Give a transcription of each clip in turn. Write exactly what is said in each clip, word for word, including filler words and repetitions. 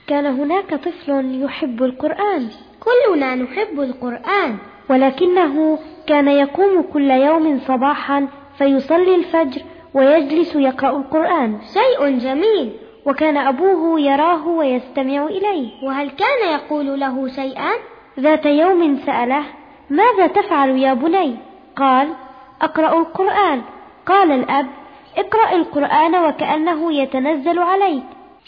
كان هناك طفل يحب القرآن. كلنا نحب القرآن، ولكنه كان يقوم كل يوم صباحا فيصلي الفجر ويجلس يقرأ القرآن. شيء جميل. وكان أبوه يراه ويستمع إليه. وهل كان يقول له شيئا؟ ذات يوم سأله: ماذا تفعل يا بني؟ قال: أقرأ القرآن. قال الأب: اقرأ القرآن وكأنه يتنزل عليك.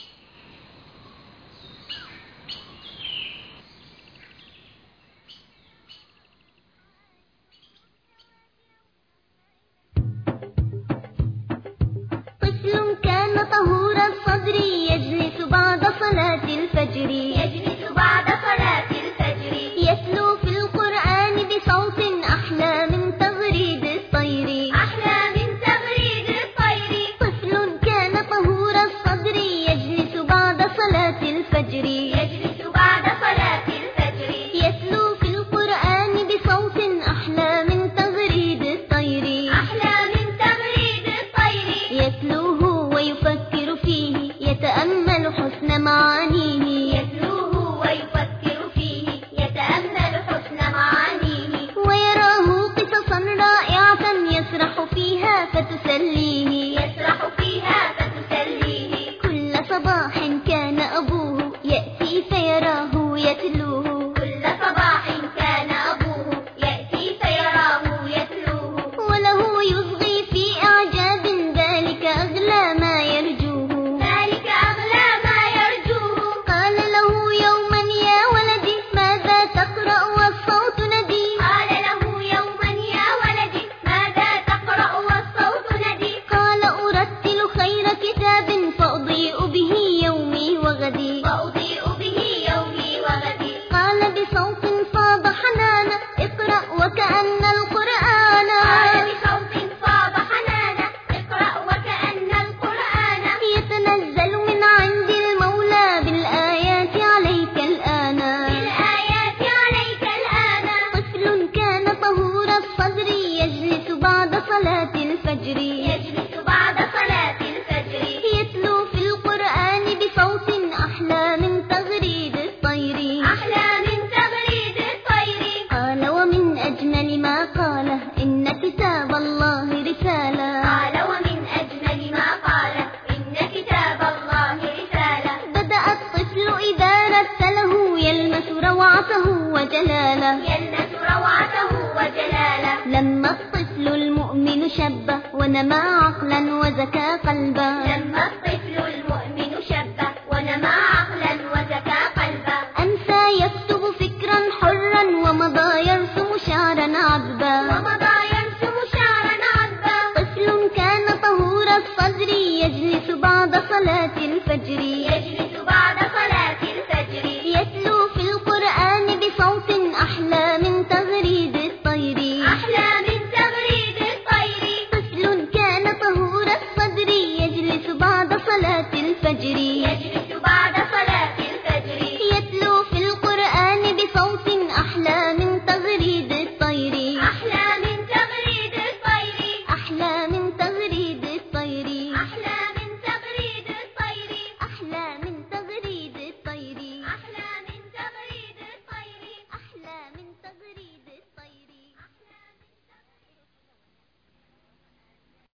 طفل كان طهور الصدر يجلس بعد صلاة الفجر يجلس بعد صلاة الفجر يتلو في القرآن بصوت أحلى من تغريد الطير أحلى من تغريد الطير طفل كان طهور الصدر يجلس بعد صلاة الفجر يجلس بعد صلاة الفجر يتلو في القرآن بصوت أحلى من تغريد الطير أحلى من تغريد الطير يتلوه ويفكر فيه يتأمل حسن معانيه يتلوه ويفكر فيه يتأمل حسن معانيه ويراه قصصا رائعة يسرح فيها فتسليه يسرح فيها فتسليه كل صباح كان أبوه يأتي فيراه يتلوه كل صباح كان أبوه يأتي فيراه يتلوه وله يصغي في إعجاب ذلك أغلى ما يرجوه ذلك أغلى ما يرجوه قال له يوما يا ولدي ماذا تقرأ والصوت ندي قال له يوما يا ولدي ماذا تقرأ والصوت ندي قال أرتل خير كتاب فأضيء به يومي وغدي فأضيء به يومي وغدي قال بصوت فاض حنانا اقرأ وكأن القرآن قال بصوت فاض حنانا اقرأ وكأن القرآن يتنزل من عند المولى بالآيات عليك الآن بالآيات عليك الآن طفل كان طهور الصدر يجلس بعد صلاة الفجر يجلس بعد صلاة الفجر يتلو في القرآن بصوت أحلى من تغريد الطير أحلى من تغريد الطير قال ومن أجمل ما قاله إن كتاب الله رسالة قال ومن أجمل ما قاله إن كتاب الله رسالة بدأ الطفل إذا رتله يلمس روعته وجلاله يلمس روعته وجلاله لما الطفل المؤمن شب ونمى عقلا وزكى قلبا لما